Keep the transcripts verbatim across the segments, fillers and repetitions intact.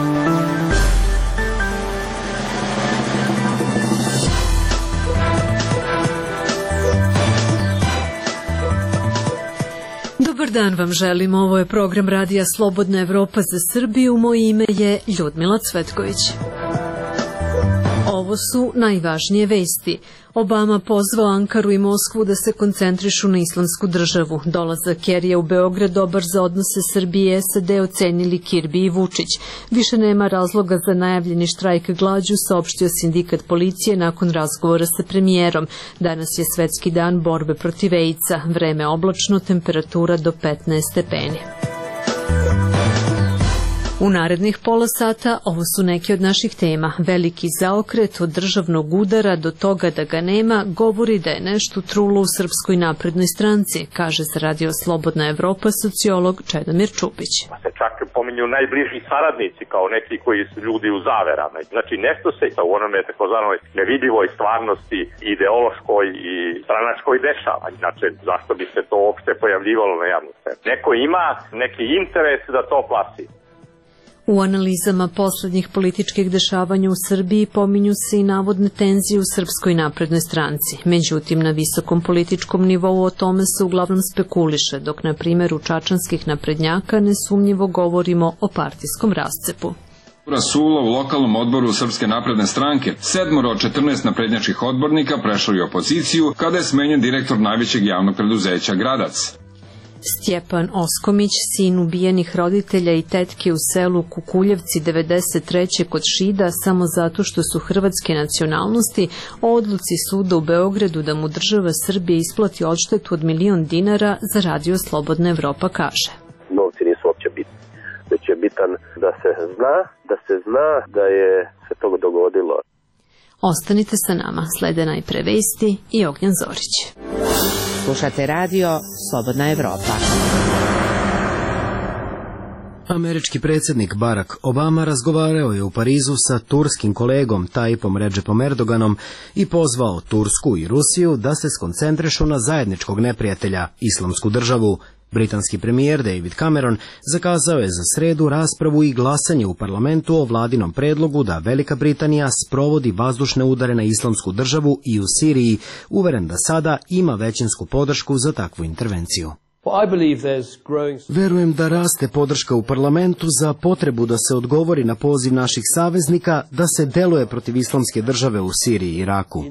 Dobar dan vam želim, ovo je program Radija Slobodna Evropa za Srbiju, moje ime je Ljudmila Cvetković. Ovo su najvažnije vesti. Obama pozvao Ankaru i Moskvu da se koncentrišu na islamsku državu. Dolazak Kerija u Beograd dobar za odnose Srbije i S A D ocenili Kirbi i Vučić. Više nema razloga za najavljeni štrajk glađu, saopštio sindikat policije nakon razgovora sa premijerom. Danas je svetski dan borbe protiv AIDS-a. Vreme oblačno, temperatura do petnaest stepeni. U narednih pola sata ovo su neke od naših tema. Veliki zaokret od državnog udara do toga da ga nema govori da je nešto trulo u Srpskoj naprednoj stranci, kaže za Radio Slobodna Evropa sociolog Čedomir Čupić. Se čak pominju najbliži saradnici kao neki koji su ljudi u zaverama. Znači nešto se u onome takozvanoj nevidljivoj stvarnosti, ideološkoj i stranačkoj dešava. Znači zašto bi se to uopšte pojavljivalo na javnu scenu? Neko ima neki interes da to plasi. U analizama poslednjih političkih dešavanja u Srbiji pominju se i navodne tenzije u Srpskoj naprednoj stranci. Međutim, na visokom političkom nivou o tome se uglavnom spekuliše, dok na primjer u čačanskih naprednjaka nesumnjivo govorimo o partijskom rascepu. Rasula u lokalnom odboru Srpske napredne stranke, sedmoro od četrnaest naprednjačkih odbornika prešlo je opoziciju kada je smenjen direktor najvećeg javnog preduzeća Gradac. Stjepan Oskomić, sin ubijenih roditelja i tetke u selu Kukuljevci devedeset treće kod Šida samo zato što su hrvatske nacionalnosti, o odluci suda u Beogradu da mu država Srbije isplati odštetu od milion dinara za Radio Slobodna Evropa kaže. Novci nisu uopće bitni, već je bitan da se zna, da se zna da je se to dogodilo. Ostanite sa nama, slede najpre vesti i Ognjan Zorić. Slušate Radio Slobodna Evropa. Američki predsjednik Barack Obama razgovarao je u Parizu sa turskim kolegom Tayyipom Redžepom Erdoganom i pozvao Tursku i Rusiju da se skoncentrišu na zajedničkog neprijatelja, Islamsku državu. Britanski premijer David Cameron zakazao je za sredu raspravu i glasanje u parlamentu o vladinom predlogu da Velika Britanija sprovodi vazdušne udare na Islamsku državu i u Siriji, uveren da sada ima većinsku podršku za takvu intervenciju. Verujem da raste podrška u parlamentu za potrebu da se odgovori na poziv naših saveznika da se deluje protiv Islamske države u Siriji i Iraku.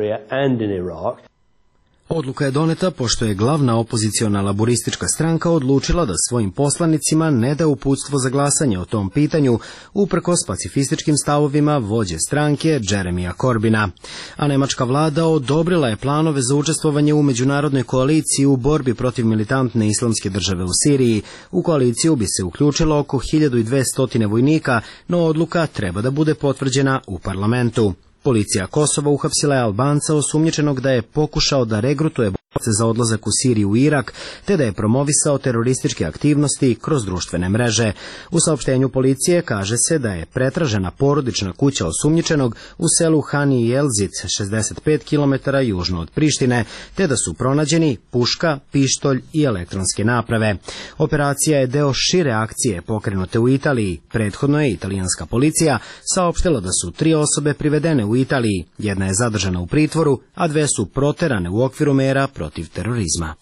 Odluka je doneta pošto je glavna opoziciona laboristička stranka odlučila da svojim poslanicima ne da uputstvo za glasanje o tom pitanju, uprkos pacifističkim stavovima vođe stranke Jeremija Corbina. A nemačka vlada odobrila je planove za učestvovanje u međunarodnoj koaliciji u borbi protiv militantne Islamske države u Siriji. U koaliciju bi se uključilo oko hiljadu dvesta vojnika, no odluka treba da bude potvrđena u parlamentu. Policija Kosova uhapsila je Albanca osumnjičenog da je pokušao da regrutuje borce za odlazak u Siriju i Irak, te da je promovisao terorističke aktivnosti kroz društvene mreže. U saopštenju policije kaže se da je pretražena porodična kuća osumnjičenog u selu Hani Jelzic, šezdeset pet kilometara južno od Prištine, te da su pronađeni puška, pištolj i elektronske naprave. Operacija je deo šire akcije pokrenute u Italiji. Prethodno je italijanska policija saopštila da su tri osobe privedene u Italiji. Jedna je zadržana u pritvoru, a dve su proterane u okviru mera protiv terorizma.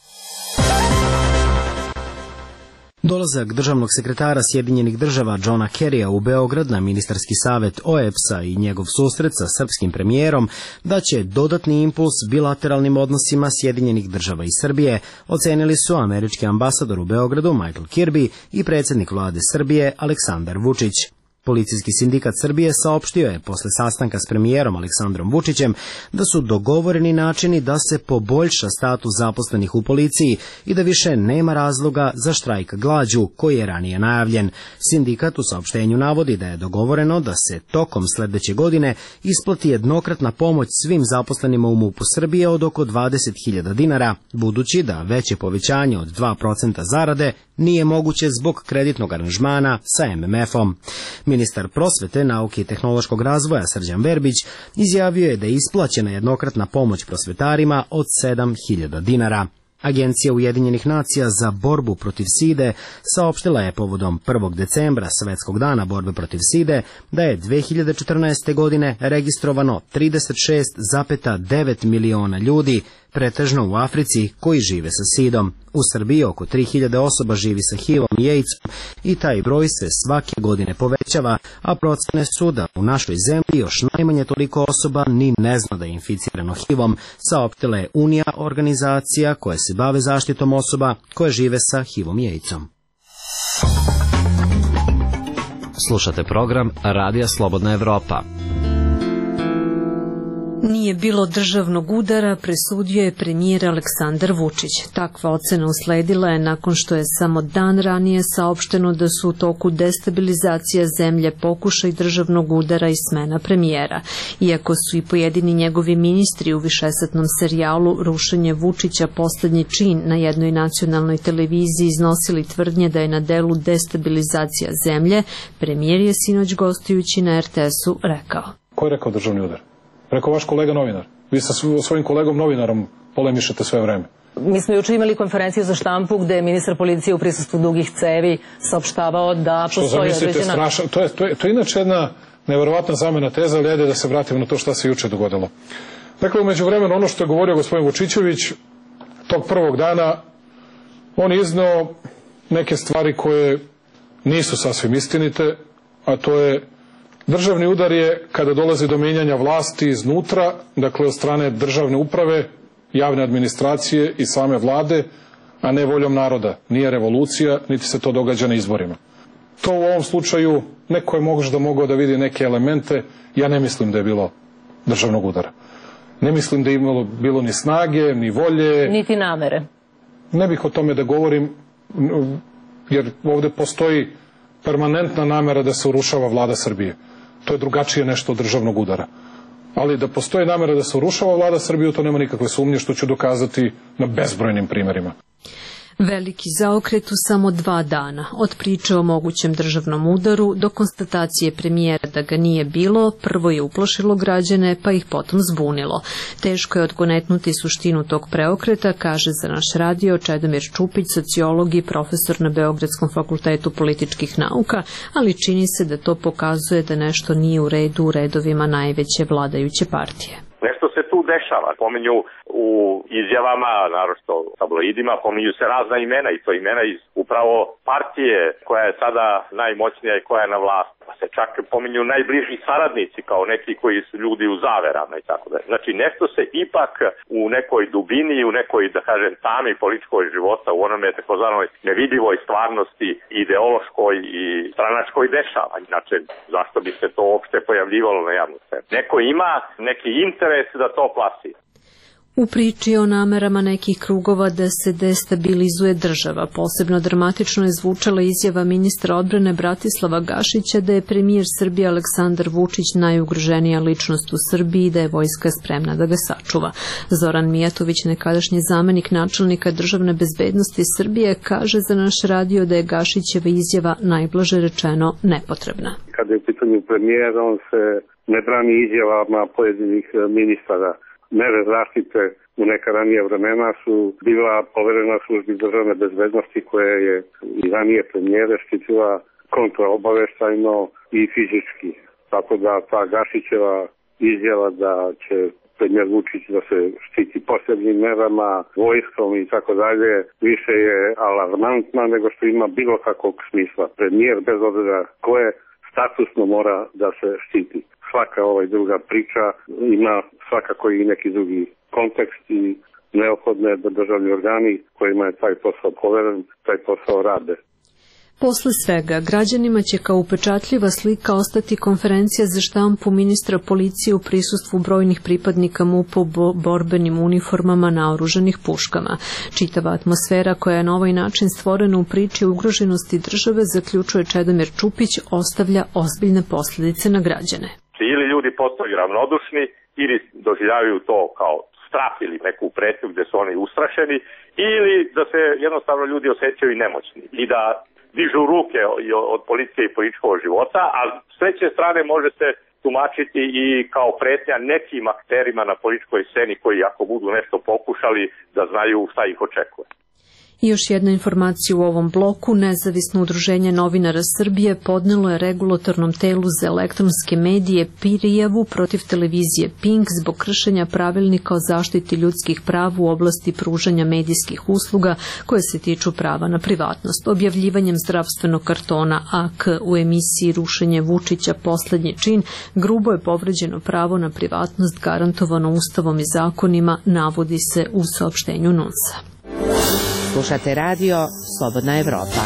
Dolazak državnog sekretara Sjedinjenih država Johna Kerrya u Beograd na ministarski savet O E B S A i njegov susret sa srpskim premijerom daće dodatni impuls bilateralnim odnosima Sjedinjenih država i Srbije, ocenili su američki ambasador u Beogradu Michael Kirby i predsjednik vlade Srbije Aleksandar Vučić. Policijski sindikat Srbije saopštio je posle sastanka s premijerom Aleksandrom Vučićem da su dogovoreni načini da se poboljša status zaposlenih u policiji i da više nema razloga za štrajk glađu koji je ranije najavljen. Sindikat u saopštenju navodi da je dogovoreno da se tokom sledeće godine isplati jednokratna pomoć svim zaposlenima u MUP-u Srbije od oko dvadeset hiljada dinara, budući da veće povećanje od dva procenta zarade nije moguće zbog kreditnog aranžmana sa M M F-om. Ministar prosvete, nauke i tehnološkog razvoja Srđan Verbić izjavio je da je isplaćena jednokratna pomoć prosvetarima od sedam hiljada dinara. Agencija Ujedinjenih nacija za borbu protiv side saopštila je povodom prvog decembra, Svetskog dana borbe protiv side, da je dve hiljade četrnaeste. godine registrovano trideset šest zarez devet miliona ljudi, pretežno u Africi, koji žive sa sidom. U Srbiji oko tri hiljade osoba živi sa H I V-om i AIDS-om i taj broj se svake godine povećava, a procene su da u našoj zemlji još najmanje toliko osoba ni ne zna da je inficirano H I V-om, saopštila je Unija, organizacija koja se bave zaštitom osoba koje žive sa H I V-om i AIDS-om. Slušate program Radija Slobodna Evropa. Nije bilo državnog udara, presudio je premijer Aleksandar Vučić. Takva ocena usledila je nakon što je samo dan ranije saopšteno da su u toku destabilizacija zemlje, pokušaj državnog udara i smena premijera. Iako su i pojedini njegovi ministri u višesatnom serijalu Rušenje Vučića poslednji čin na jednoj nacionalnoj televiziji iznosili tvrdnje da je na delu destabilizacija zemlje, premijer je sinoć gostujući na R T S-u rekao. Ko je rekao državni udar? Rekao vaš kolega novinar. Vi sa svojim kolegom novinarom polemišete sve vreme. Mi smo juče imali konferenciju za štampu gde je ministar policije u prisustvu dugih cevi saopštavao da postoji određena... Strašan, to, je, to, je, to je inače jedna neverovatna zamena teza, ali ajde da se vratimo na to šta se juče dogodilo. Dakle, umeđu vremenu ono što je govorio gospodin Vučićević, tog prvog dana, on je izneo neke stvari koje nisu sasvim istinite, a to je državni udar je kada dolazi do menjanja vlasti iznutra, dakle od strane državne uprave, javne administracije i same vlade, a ne voljom naroda. Nije revolucija, niti se to događa na izborima. To u ovom slučaju neko je možda mogao da vidi neke elemente, ja ne mislim da je bilo državnog udara. Ne mislim da je imalo bilo ni snage, ni volje. Niti namere. Ne bih o tome da govorim, jer ovde postoji permanentna namera da se urušava vlada Srbije. To je drugačije nešto od državnog udara. Ali da postoji namera da se urušava vlada Srbije, to nema nikakve sumnje, što ću dokazati na bezbrojnim primerima. Veliki zaokret u samo dva dana, od priče o mogućem državnom udaru do konstatacije premijera da ga nije bilo, prvo je uplošilo građane, pa ih potom zbunilo. Teško je odgonetnuti suštinu tog preokreta, kaže za naš radio Čedomir Čupić, sociolog i profesor na Beogradskom fakultetu političkih nauka, ali čini se da to pokazuje da nešto nije u redu u redovima najveće vladajuće partije. Nešto se tu dešava. Pominju u izjavama, naročito tabloidima, pominju se razna imena i to imena iz upravo partije koja je sada najmoćnija i koja je na vlasti. Pa se čak pominju najbliži saradnici kao neki koji su ljudi u zaverama i tako da. Znači nešto se ipak u nekoj dubini, u nekoj, da kažem, tami političkoj života, u onome takozvanoj nevidljivoj stvarnosti, ideološkoj i stranačkoj dešava. Znači, zašto bi se to uopšte pojavljivalo na javnu scenu? Neko ima neki interes da to plasi. U priči o namerama nekih krugova da se destabilizuje država, posebno dramatično je zvučala izjava ministra odbrane Bratislava Gašića da je premijer Srbije Aleksandar Vučić najugroženija ličnost u Srbiji i da je vojska spremna da ga sačuva. Zoran Mijatović, nekadašnji zamenik načelnika državne bezbednosti Srbije, kaže za naš radio da je Gašićeva izjava najblaže rečeno nepotrebna. Kada je u pitanju premijer, on se ne brani izjavama pojedinih ministara. Mere zaštite u neka ranija vremena su bila poverena službi državne bezbednosti koja je i ranije premijere štitila kontraobaveštajno i fizički. Tako da ta Gašićeva izjava da će premijer Vučić da se štiti posebnim merama, vojskom i tako dalje, više je alarmantna nego što ima bilo kakvog smisla. Premijer, bez obzira koje, statusno mora da se štiti. Svaka ovaj druga priča ima svakako i neki drugi kontekst i neophodne da državni organi kojima je taj posao poveren, taj posao rade. Posle svega, građanima će kao upečatljiva slika ostati konferencija za štampu ministra policije u prisustvu brojnih pripadnika M U P-a u borbenim uniformama naoružanih puškama. Čitava atmosfera koja je na ovaj način stvorena u priči ugroženosti države, zaključuje Čedomir Čupić, ostavlja ozbiljne posledice na građane. Ili ljudi postaju ravnodušni ili doživljavaju to kao strah ili neku pretnju gde su oni ustrašeni, ili da se jednostavno ljudi osjećaju nemoćni i da dižu ruke od policije i političkog života, a s treće strane može se tumačiti i kao pretnja nekim akterima na političkoj sceni koji ako budu nešto pokušali da znaju šta ih očekuje. I još jedna informacija u ovom bloku. Nezavisno udruženje novinara Srbije podnelo je regulatornom telu za elektronske medije prijavu protiv televizije Pink zbog kršenja pravilnika o zaštiti ljudskih prava u oblasti pružanja medijskih usluga koje se tiču prava na privatnost. Objavljivanjem zdravstvenog kartona A K u emisiji Rušenje Vučića poslednji čin grubo je povređeno pravo na privatnost garantovano Ustavom i zakonima, navodi se u saopštenju N U N S-a. Slušate radio Slobodna Evropa.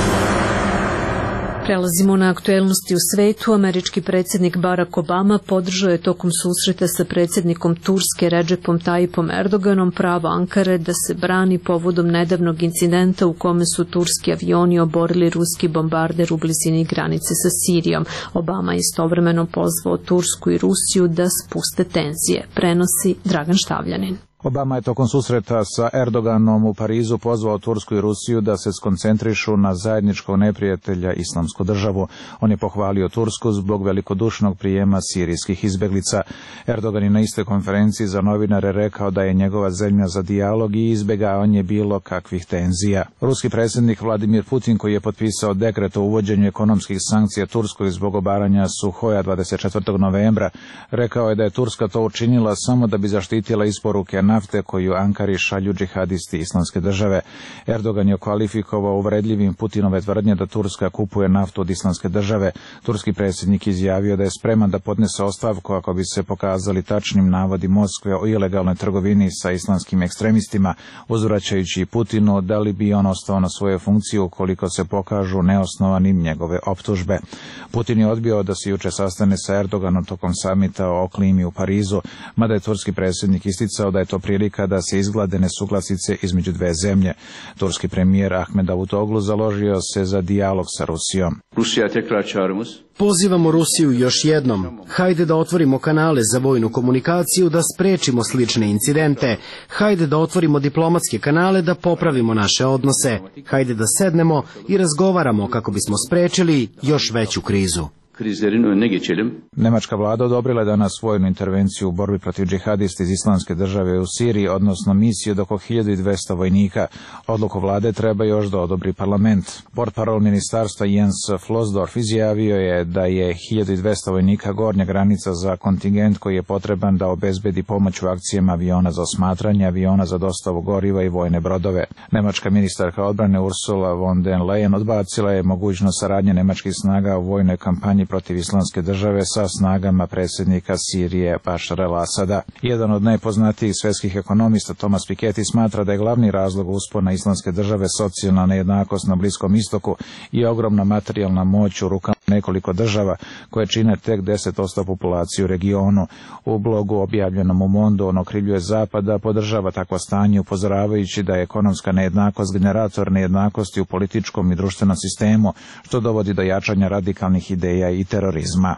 Prelazimo na aktuelnosti u svetu. Američki predsjednik Barack Obama podržao je tokom susreta sa predsjednikom Turske Redžepom Tayyipom Erdoganom pravo Ankare da se brani povodom nedavnog incidenta u kome su turski avioni oborili ruski bombarder u blizini granice sa Sirijom. Obama je istovremeno pozvao Tursku i Rusiju da spuste tenzije. Prenosi Dragan Štavljanin. Obama je tokom susreta sa Erdoganom u Parizu pozvao Tursku i Rusiju da se skoncentrišu na zajedničkog neprijatelja Islamsku državu. On je pohvalio Tursku zbog velikodušnog prijema sirijskih izbeglica. Erdogan je na istoj konferenciji za novinare rekao da je njegova zemlja za dijalog i izbjegavanje bilo kakvih tenzija. Ruski predsjednik Vladimir Putin, koji je potpisao dekret o uvođenju ekonomskih sankcija Turskoj zbog obaranja Suhoja dvadeset četvrtog novembra, rekao je da je Turska to učinila samo da bi zaštitila isporuke nafte koju Ankari šalju džihadisti Islamske države. Erdogan je kvalifikovao uvredljivim Putinove tvrdnje da Turska kupuje naftu od Islamske države. Turski predsjednik izjavio da je spreman da podnese ostavku ako bi se pokazali tačnim navodi Moskve o ilegalnoj trgovini sa islamskim ekstremistima, uzvraćajući Putinu da li bi on ostao na svojoj funkciji ukoliko se pokažu neosnovanim njegove optužbe. Putin je odbio da se juče sastane sa Erdoganom tokom samita o klimi u Parizu, mada je turski predsjednik isticao da je to prilika da se izglade nesuglasice između dve zemlje. Turski premijer Ahmed Davutoglu založio se za dijalog sa Rusijom. Rusija tekrar çağrımız. Pozivamo Rusiju još jednom. Hajde da otvorimo kanale za vojnu komunikaciju, da sprečimo slične incidente. Hajde da otvorimo diplomatske kanale, da popravimo naše odnose. Hajde da sednemo i razgovaramo kako bismo sprečili još veću krizu. Krizlerin önüne geçelim. Nemačka vlada odobrila je danas vojnu intervenciju u borbi protiv džihadista iz Islamske države u Siriji, odnosno misiju do oko hiljadu dvesta vojnika. Odluku vlade treba još da odobri parlament. Portparol ministarstva Jens Flosdorf izjavio je da je hiljadu dvesta vojnika gornja granica za kontingent koji je potreban da obezbedi pomoć u akcijama aviona za osmatranje, aviona za dostavu goriva i vojne brodove. Nemačka ministarka odbrane Ursula von den Leyen odbacila je mogućnost saradnje nemačkih snaga u vojnoj kampanji protiv Islamske države sa snagama predsjednika Sirije Bašara al-Asada. Jedan od najpoznatijih svetskih ekonomista Thomas Piketty smatra da je glavni razlog uspona Islamske države socijalna nejednakost na Bliskom istoku i ogromna materijalna moć u rukama nekoliko država koje čine tek deset posto populacije u regionu. U blogu objavljenom u Mondu on okrivljuje Zapad da podržava takvo stanje, upozoravajući da je ekonomska nejednakost generator nejednakosti u političkom i društvenom sistemu, što dovodi do jačanja radikalnih ideja i terorizma.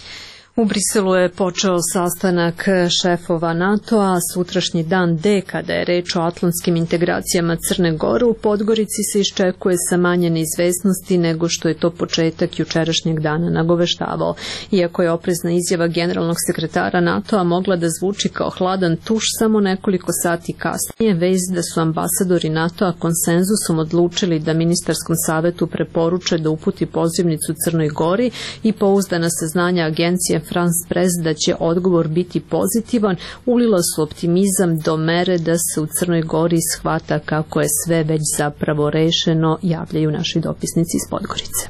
U Briselu je počeo sastanak šefova NATO-a, sutrašnji dan D, kada je reč o atlantskim integracijama Crne Gore. U Podgorici se iščekuje sa manje neizvesnosti nego što je to početak jučerašnjeg dana nagoveštavao. Iako je oprezna izjava generalnog sekretara NATO-a mogla da zvuči kao hladan tuš, samo nekoliko sati kasnije vest da su ambasadori NATO-a konsenzusom odlučili da ministarskom savetu preporuče da uputi pozivnicu Crnoj Gori i pouzdana saznanja agencije France Press da će odgovor biti pozitivan, ulila su optimizam do mere da se u Crnoj Gori shvata kako je sve već zapravo rešeno, javljaju naši dopisnici iz Podgorice.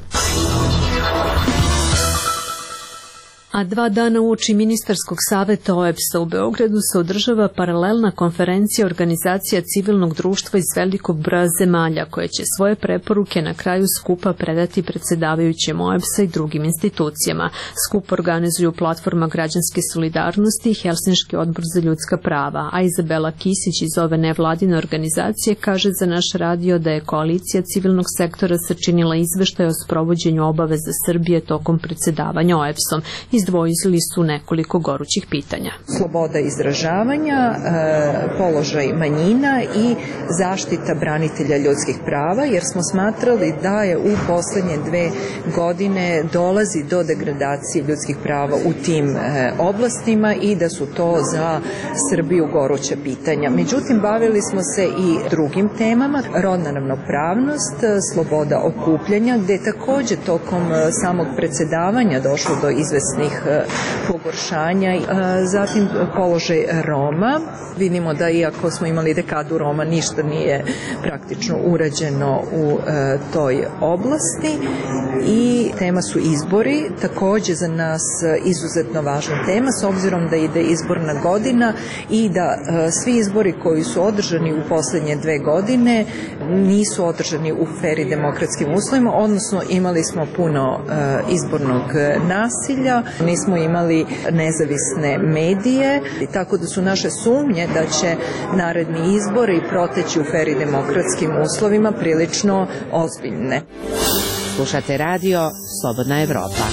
A dva dana uoči ministarskog saveta O E B S-a u Beogradu se održava paralelna konferencija organizacija civilnog društva iz velikog broja zemalja, koje će svoje preporuke na kraju skupa predati predsjedavajućem O E B S-a i drugim institucijama. Skup organizuju Platforma građanske solidarnosti i Helsinški odbor za ljudska prava, a Izabela Kisić iz ove nevladine organizacije kaže za naš radio da je koalicija civilnog sektora sačinila izveštaj o sprovođenju obaveza Srbije tokom predsjedavanja O E B S-om. Iz izdvojili su nekoliko gorućih pitanja. Sloboda izražavanja, položaj manjina i zaštita branitelja ljudskih prava, jer smo smatrali da je u poslednje dve godine dolazi do degradacije ljudskih prava u tim oblastima i da su to za Srbiju goruća pitanja. Međutim, bavili smo se i drugim temama, rodna ravnopravnost, sloboda okupljanja, gde je takođe tokom samog predsedavanja došlo do izvesnih pogoršanja, zatim položaj Roma. Vidimo da iako smo imali dekadu Roma, ništa nije praktično urađeno u toj oblasti i tema su izbori, takođe za nas izuzetno važna tema s obzirom da ide izborna godina i da svi izbori koji su održani u poslednje dve godine nisu održani u fer i demokratskim uslovima, odnosno imali smo puno izbornog nasilja, nismo imali nezavisne medije, tako da su naše sumnje da će naredni izbori proteći u fer i demokratskim uslovima prilično ozbiljne. Slušate radio Slobodna Evropa.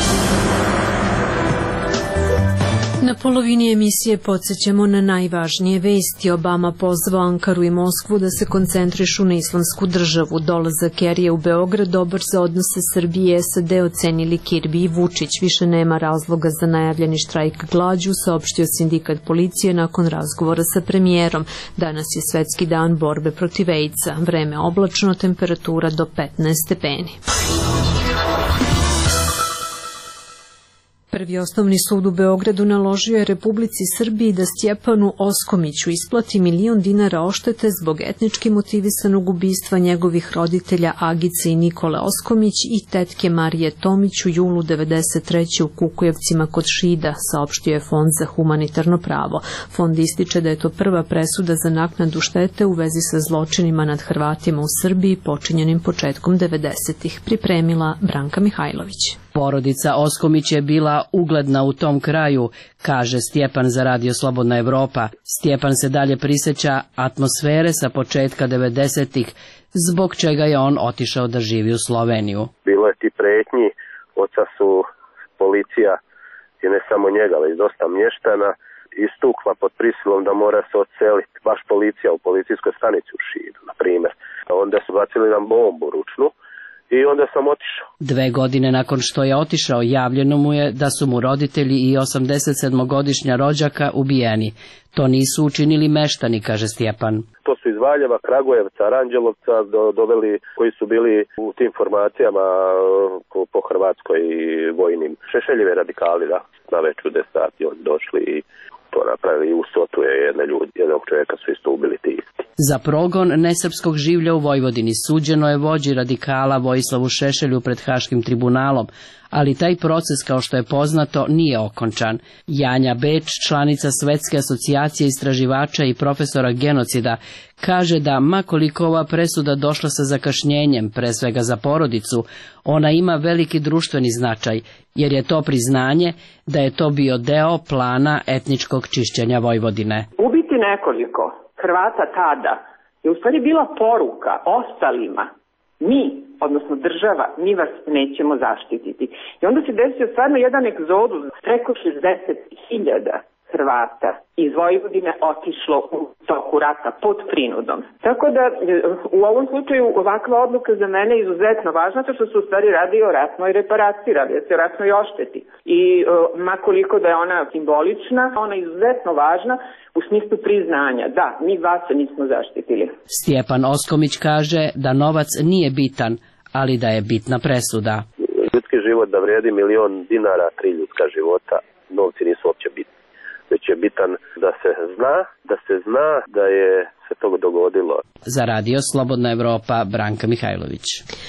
Na polovini emisije podsjećamo na najvažnije vesti. Obama pozvao Ankaru i Moskvu da se koncentrišu na islamsku državu. Dolazak Kerija u Beograd dobar za odnose Srbije i S A D, ocenili Kirbi i Vučić. Više nema razloga za najavljeni štrajk glađu, saopštio sindikat policije nakon razgovora sa premijerom. Danas je svetski dan borbe protiv AIDS-a. Vreme oblačno, temperatura do petnaest stepeni. Prvi osnovni sud u Beogradu naložio je Republici Srbiji da Stjepanu Oskomiću isplati milion dinara oštete zbog etnički motivisanog ubistva njegovih roditelja Agice i Nikole Oskomić i tetke Marije Tomić u julu devedeset treće u Kukujevcima kod Šida, saopštio je Fond za humanitarno pravo. Fond ističe da je to prva presuda za naknadu štete u vezi sa zločinima nad Hrvatima u Srbiji počinjenim početkom devedesetih. Pripremila Branka Mihajlović. Porodica Oskomić je bila ugledna u tom kraju, kaže Stjepan za Radio Slobodna Evropa. Stjepan se dalje prisjeća atmosfere sa početka devedesetih, zbog čega je on otišao da živi u Sloveniju. Bilo je ti pretnji, oca su policija, i ne samo njega, već dosta mještana, istukla pod prisilom da mora se odseliti. Baš policija u policijskoj stanici u Šidu, na primjer. Onda su bacili nam bombu ručnu, i onda sam otišao. Dve godine nakon što je otišao, javljeno mu je da su mu roditelji i osamdesetsedmogodišnja rođaka ubijeni. To nisu učinili meštani, kaže Stjepan. To su iz Valjeva, Kragujevca, Aranđelovca do, doveli koji su bili u tim formacijama po, po Hrvatskoj i vojnim. Šešeljive radikali, da, na već u deset sati oni došli i to napravili i u Sotu je jedne ljudi, jednog čovjeka su isto ubili ti isti. Za progon nesrpskog življa u Vojvodini suđeno je vođi radikala Vojislavu Šešelju pred Haškim tribunalom, ali taj proces, kao što je poznato, nije okončan. Janja Beč, članica Svetske asocijacije istraživača i profesora genocida, kaže da makoliko ova presuda došla sa zakašnjenjem, pre svega za porodicu, ona ima veliki društveni značaj, jer je to priznanje da je to bio deo plana etničkog čišćenja Vojvodine. Ubiti nekoliko Hrvata tada je u stvari bila poruka ostalima. Mi, odnosno država, mi vas nećemo zaštititi. I onda se desio stvarno jedan egzodus, preko šezdeset hiljada Hrvata iz Vojvodine otišlo u toku rata pod prinudom. Tako da u ovom slučaju ovakva odluka za mene je izuzetno važna, to što se u stvari radi o ratnoj reparaciji, radi se o ratnoj ošteti. I makoliko da je ona simbolična, ona je izuzetno važna u smislu priznanja. Da, mi vas nismo zaštitili. Stjepan Oskomić kaže da novac nije bitan, ali da je bitna presuda. Ljudski život da vredi milion dinara, tri ljudska života, novci nisu uopće bitni. Već je bitan da se zna, da se zna da je se to dogodilo. Za Radio Slobodna Evropa, Branka Mihajlović.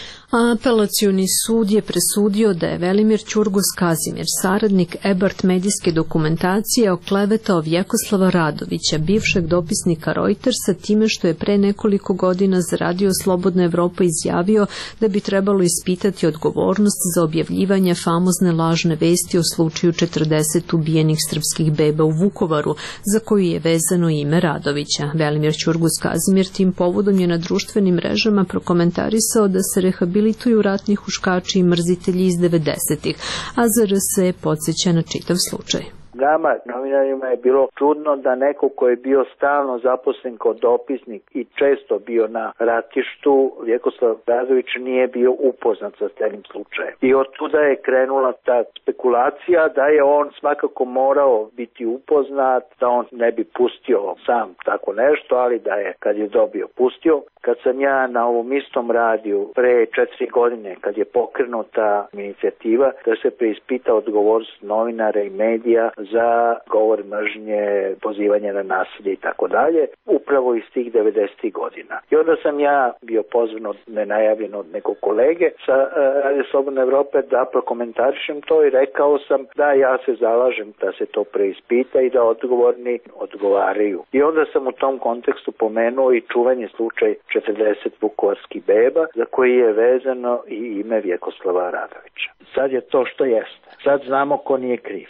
Apelacioni sud je presudio da je Velimir Ćurgus Kazimir, saradnik Ebert medijske dokumentacije, oklevetao Vjekoslava Radovića, bivšeg dopisnika Reutersa, time što je pre nekoliko godina za Radio Slobodna Evropa izjavio da bi trebalo ispitati odgovornost za objavljivanje famozne lažne vesti o slučaju četrdeset ubijenih srpskih beba u Vukovaru, za koju je vezano ime Radovića. Velimir Ćurgus Đurgus Kazimir tim povodom je na društvenim mrežama prokomentarisao da se rehabilituju ratni huškači i mrzitelji iz devedesetih, a Z R S podsjeća na čitav slučaj. Nama, novinarima, je bilo čudno da neko ko je bio stalno zaposlen kao dopisnik i često bio na ratištu, Vjekoslav Radović nije bio upoznat sa celim slučajem. I od tuda je krenula ta spekulacija da je on svakako morao biti upoznat, da on ne bi pustio sam tako nešto, ali da je, kad je dobio, pustio. Kad sam ja na ovom istom radiju pre četiri godine, kad je pokrenuta inicijativa da se preispita odgovornost novinara i medija za govor mržnje, pozivanje na nasilje i tako dalje, upravo iz tih devedesetih godina. I onda sam ja bio pozvan od nenajavljen od nekog kolege sa uh, Radio Slobodne Evrope da prokomentarišem to i rekao sam da ja se zalažem da se to preispita i da odgovorni odgovaraju. I onda sam u tom kontekstu pomenuo i čuveni slučaj četrdeset vukovarskih beba za koji je vezano i ime Vjekoslava Radovića. Sad je to što jeste. Sad znamo ko nije kriv.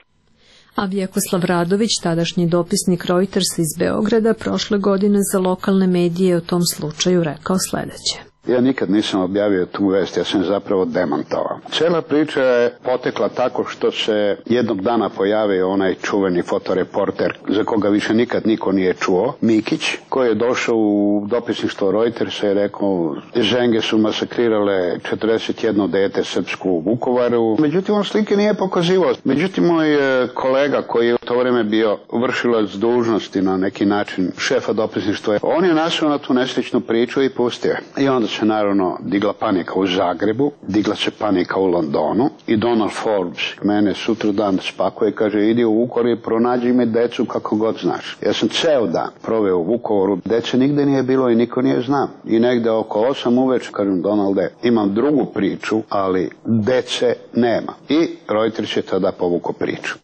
A Vjekoslav Radović, tadašnji dopisnik Reutersa iz Beograda, prošle godine za lokalne medije o tom slučaju rekao sledeće. Ja nikad nisam objavio tu vest, ja sam zapravo demantovao. Cela priča je potekla tako što se jednog dana pojavio onaj čuveni fotoreporter za koga više nikad niko nije čuo, Mikić, koji je došao u dopisništvo Reutersa i rekao ženge su masakrirale četrdeset jedno dete srpsku u Vukovaru. Međutim, on slike nije pokazivao. Međutim, moj kolega koji je u to vreme bio vršilac dužnosti na neki način šefa dopisništva, on je našao na tu nesličnu priču i pustio. I onda se naravno digla panika u Zagrebu, digla se panika u Londonu i Donald Forbes mene sutra dan spakuje i kaže idi u Vukovar i pronađi me decu kako god znaš. Ja sam ceo dan proveo u Vukovaru, dece nigde nije bilo i niko nije znao. I negde oko osam uveče kažem Donalde, imam drugu priču, ali dece nema. I Reuters je tada povukao priču.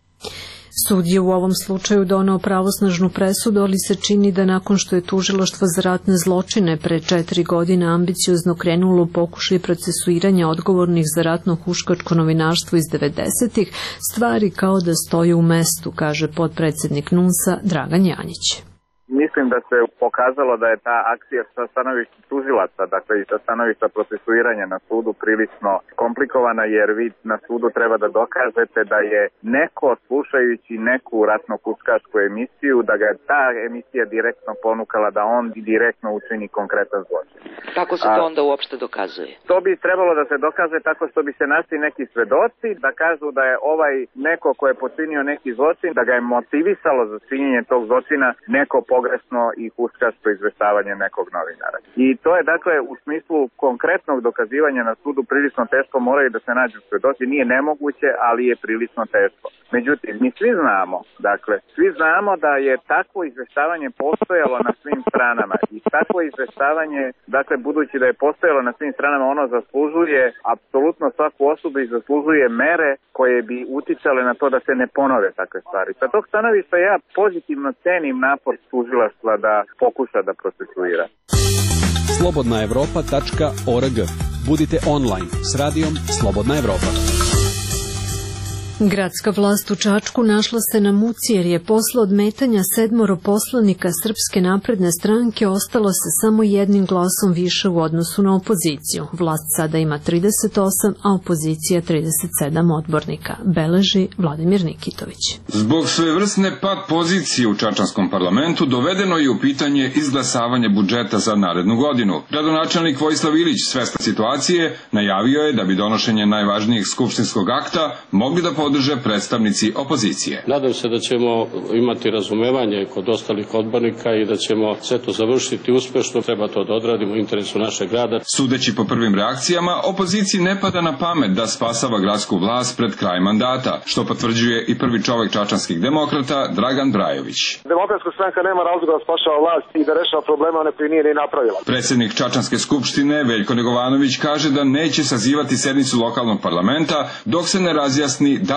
Sud je u ovom slučaju doneo pravosnažnu presudu, ali se čini da nakon što je tužilaštvo za ratne zločine pre četiri godine ambiciozno krenulo u pokušaj procesuiranja odgovornih za ratno huškačko novinarstvo iz devedesetih, stvari kao da stoje u mestu, kaže potpredsednik N U N S-a Dragan Janjić. Mislim da se pokazalo da je ta akcija sa stanovišta tužilaca, dakle i sa stanovišta procesuiranja na sudu prilično komplikovana, jer vi na sudu treba da dokažete da je neko slušajući neku ratno-huškačku emisiju, da ga je ta emisija direktno ponukala da on direktno učini konkretan zločin. Kako se to onda uopšte dokazuje? To bi trebalo da se dokaže tako što bi se našli neki svedoci da kažu da je ovaj neko ko je počinio neki zločin, da ga je motivisalo za činjenje tog zločina neko pogrešno i huškačko izveštavanje nekog novinara. I to je dakle u smislu konkretnog dokazivanja na sudu prilično teško, moraju da se nađu svedoci, nije nemoguće, ali je prilično teško. Međutim, mi svi znamo, dakle, svi znamo da je takvo izveštavanje postojalo na svim stranama i takvo izveštavanje, dakle, budući da je postojalo na svim stranama, ono zaslužuje apsolutno svaku osobu i zaslužuje mere koje bi uticale na to da se ne ponove takve stvari. Sa tog stanovišta ja pozitivno cenim napor tužilaštva da pokuša da procesuira. slobodna evropa tačka org. Budite online s radijom Slobodna Evropa. Gradska vlast u Čačku našla se na muci jer je posle odmetanja sedmoro poslanika Srpske napredne stranke ostalo se samo jednim glasom više u odnosu na opoziciju. Vlast sada ima trideset osam, a opozicija trideset sedam odbornika, beleži Vladimir Nikitović. Zbog svojevrsne pad pozicije u čačanskom parlamentu dovedeno je u pitanje izglasavanje budžeta za narednu godinu. Gradonačelnik Vojislav Ilić, svestan situacije, najavio je da bi donošenje najvažnijeg skupštinskog akta mogli da podrže predstavnici opozicije. Nadam se da ćemo imati razumevanje kod ostalih odbornika i da ćemo sve to završiti uspešno. Treba to da odradimo u interesu našeg grada. Sudeći po prvim reakcijama, opoziciji ne pada na pamet da spasava gradsku vlast pred kraj mandata, što potvrđuje i prvi čovek čačanskih demokrata Dragan Brajović. Demokratska stranka nema razloga da spašava vlast i da rešava probleme one koje nije ni napravila. Predsednik Čačanske skupštine Veljko Negovanović kaže da neće sazivati sednicu lokalnog parlamenta dok se ne razjasni da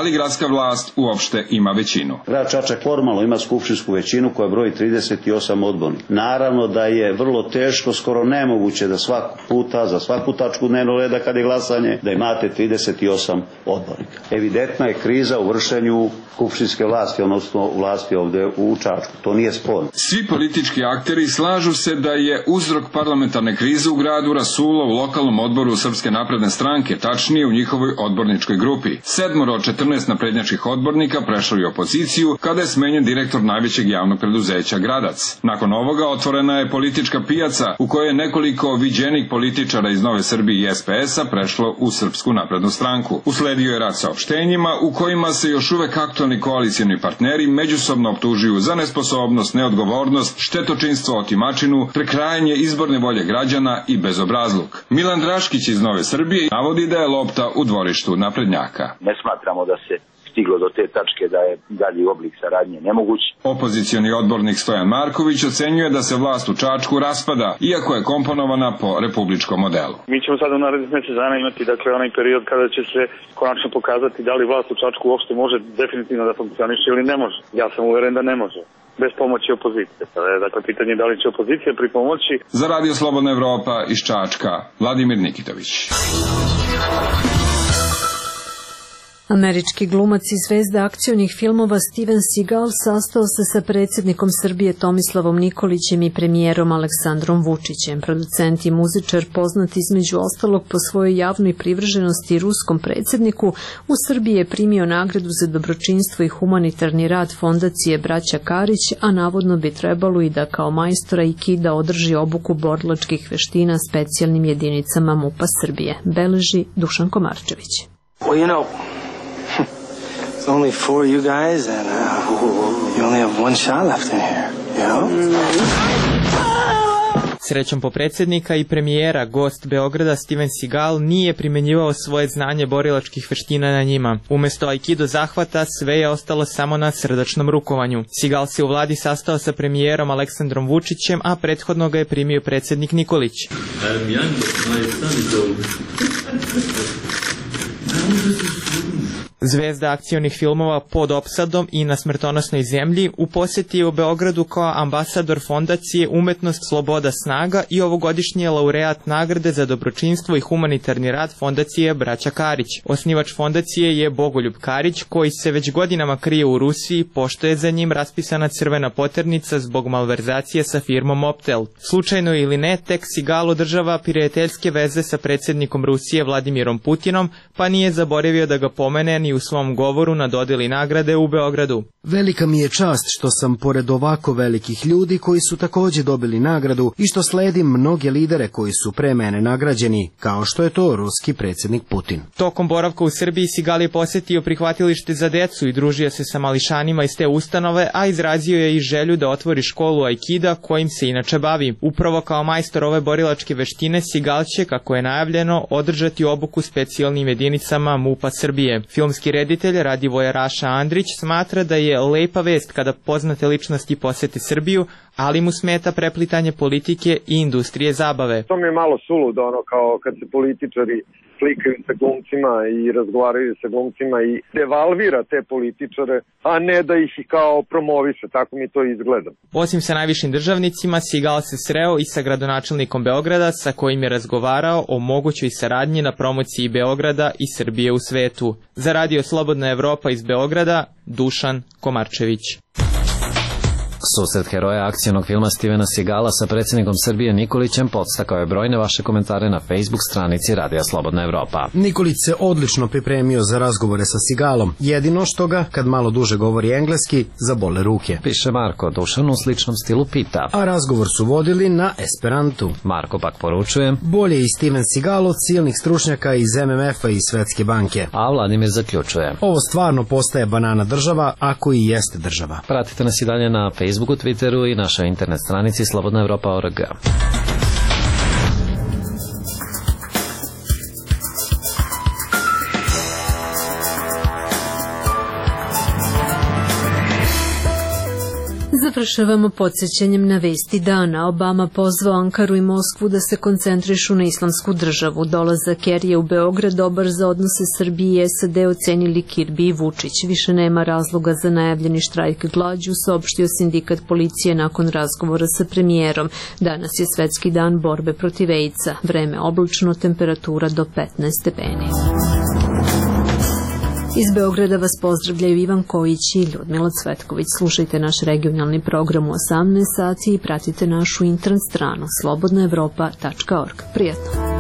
da li gradska vlast uopšte ima većinu. Grad Čačak formalno ima skupštinsku većinu koja broji trideset osam odbornika. Naravno da je vrlo teško, skoro nemoguće da svakog puta, za svaku tačku dnevnog reda kad je glasanje, da imate trideset osam odbornika. Evidentna je kriza u vršenju skupštinske vlasti, odnosno vlasti ovde u Čačku. To nije sporno. Svi politički akteri slažu se da je uzrok parlamentarne krize u gradu rasulo u lokalnom odboru Srpske napredne stranke, tačnije u njihovoj odborničkoj grupi. Sedmoro od četrnaest naprednjačkih odbornika prešlo je opoziciju kada je smenjen direktor najvećeg javnog preduzeća Gradac. Nakon ovoga otvorena je politička pijaca u kojoj je nekoliko viđenih političara iz Nove Srbije i es pe es a prešlo u Srpsku naprednu stranku. Usledio je rad saopštenjima u kojima se još uvek aktualni koalicijni partneri međusobno optužuju za nesposobnost, neodgovornost, štetočinstvo, otimačinu, prekrajanje izborne volje građana i bezobrazluk. Milan Draškić iz Nove Srbije navodi da je lopta u dvorištu naprednjaka. Ne smatramo da se stiglo do te tačke da je dalji oblik saradnje nemoguć. Opozicioni odbornik Stojan Marković ocenjuje da se vlast u Čačku raspada, iako je komponovana po republičkom modelu. Mi ćemo sad u narednih mjesec dana imati dakle onaj period kada će se konačno pokazati da li vlast u Čačku uopšte može definitivno da funkcioniše ili ne može. Ja sam uveren da ne može. Bez pomoći opozicije. Dakle, pitanje je da li će opozicija pri pomoći. Za Radio Slobodna Evropa iz Čačka, Vladimir Nikitović. Američki glumac i zvezda akcionih filmova Steven Seagal sastao se sa predsjednikom Srbije Tomislavom Nikolićem i premijerom Aleksandrom Vučićem. Producent i muzičar, poznat između ostalog po svojoj javnoj privrženosti ruskom predsjedniku, u Srbiji je primio nagradu za dobročinstvo i humanitarni rad fondacije Braća Karić, a navodno bi trebalo i da kao majstora Aikida održi obuku borilačkih veština specijalnim jedinicama MUP-a Srbije, beleži Dušan Komarčević. Well, you know, it's only four of you guys, and uh, you only have one shot left in here, you know? Srećom po predsjednika i premijera, gost Beograda Steven Seagal nije primenjivao svoje znanje borilačkih veština na njima. Umesto aikido zahvata, sve je ostalo samo na srdačnom rukovanju. Seagal se u vladi sastao sa premijerom Aleksandrom Vučićem, a prethodno ga je primio predsjednik Nikolić. I'm young, but my son is old. Zvezda akcionih filmova Pod opsadom i Na smrtonosnoj zemlji u posjeti je u Beogradu kao ambasador fondacije Umetnost, sloboda, snaga i ovogodišnji je laureat nagrade za dobročinstvo i humanitarni rad fondacije Braća Karić. Osnivač fondacije je Bogoljub Karić, koji se već godinama krije u Rusiji, pošto je za njim raspisana crvena poternica zbog malverzacije sa firmom Optel. Slučajno ili ne, tek Seagal održava prijateljske veze sa predsjednikom Rusije Vladimirom Putinom, pa nije zaboravio da ga pomene ni u svom govoru na dodjeli nagrade u Beogradu. Velika mi je čast što sam pored ovako velikih ljudi koji su također dobili nagradu i što sledim mnoge lidere koji su pre mene nagrađeni, kao što je to ruski predsjednik Putin. Tokom boravka u Srbiji Seagal je posjetio prihvatilište za decu i družio se sa mališanima iz te ustanove, a izrazio je i želju da otvori školu aikida kojim se inače bavi. Upravo kao majstor ove borilačke veštine Seagal će, kako je najavljeno, održati obuku specijalnim jedinicama MUP-a Srbije. Filmski reditelj Radivoje Raša Andrić smatra da je lepa vest kada poznate ličnosti posete Srbiju, ali mu smeta preplitanje politike i industrije zabave. To mi je malo suludo, ono, kao kad se političari slikaju sa glumcima i razgovaraju sa glumcima i devalvira te političare, a ne da ih kao promoviše, tako mi to izgleda. Osim sa najvišim državnicima, Seagal se sreo i sa gradonačelnikom Beograda, sa kojim je razgovarao o mogućoj saradnji na promociji Beograda i Srbije u svetu. Za Radio Slobodna Evropa iz Beograda, Dušan Komarčević. Susret heroja akcijnog filma Stevena Seagala sa predsjednikom Srbije Nikolićem podstakao je brojne vaše komentare na Facebook stranici Radija Slobodna Evropa. Nikolić se odlično pripremio za razgovore sa Seagalom, jedino što ga, kad malo duže govori engleski, zabole ruke. Piše Marko, Dušan u sličnom stilu pita. A razgovor su vodili na Esperantu. Marko pak poručuje. Bolje i Steven Seagal od silnih stručnjaka iz em em ef-a i Svetske banke. A Vladimir zaključuje. Ovo stvarno postaje banana država, ako i jeste država. Pratite nas i dalje na Facebook. Facebooku, Twitteru i našoj internet stranici slobodna evropa tačka org. Završavamo podsjećanjem na vesti dana. Obama pozvao Ankaru i Moskvu da se koncentrišu na islamsku državu. Dolazak Kerija u Beograd dobar za odnose Srbije i S A D ocenili Kirbi i Vučić. Više nema razloga za najavljeni štrajk glađu, saopštio sindikat policije nakon razgovora sa premijerom. Danas je svetski dan borbe protiv AIDS-a. Vreme oblačno, temperatura do petnaest stepeni. Iz Beograda vas pozdravljaju Ivan Kojić i Ljudmila Cvetković. Slušajte naš regionalni program u osamnaest sati i pratite našu internet stranu slobodna evropa tačka org. Prijatno!